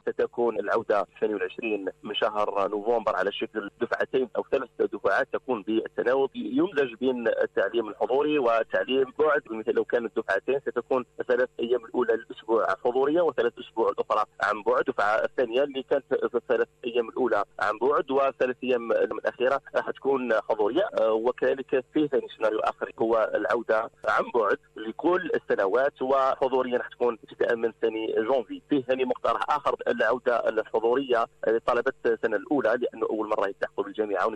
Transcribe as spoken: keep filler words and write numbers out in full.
ستكون العودة الثاني والعشرين من شهر نوفمبر على شكل دفعتين أو ثلاث دفعات تكون بالتناوب، يمزج بين التعليم الحضوري والتعليم بعد. مثل لو كانت دفعتين ستكون ثلاث أيام الأولى الأسبوع حضورية وثلاث أسبوع الأخرى عن بعد. الدفعة الثانية اللي كانت ثلاث أيام الأولى عن بعد وثلاث أيام الأخيرة راح تكون حضورية. وكذلك في ثاني سيناريو آخر هو العودة عن بعد لكل السنوات وحضوريا راح تكون ابتداء من ثاني جونفي. فيه ثاني مقترح آخر العودة الحضورية لطلبة السنة الأولى لأنه أول مرة يلتحقوا بالجامعة.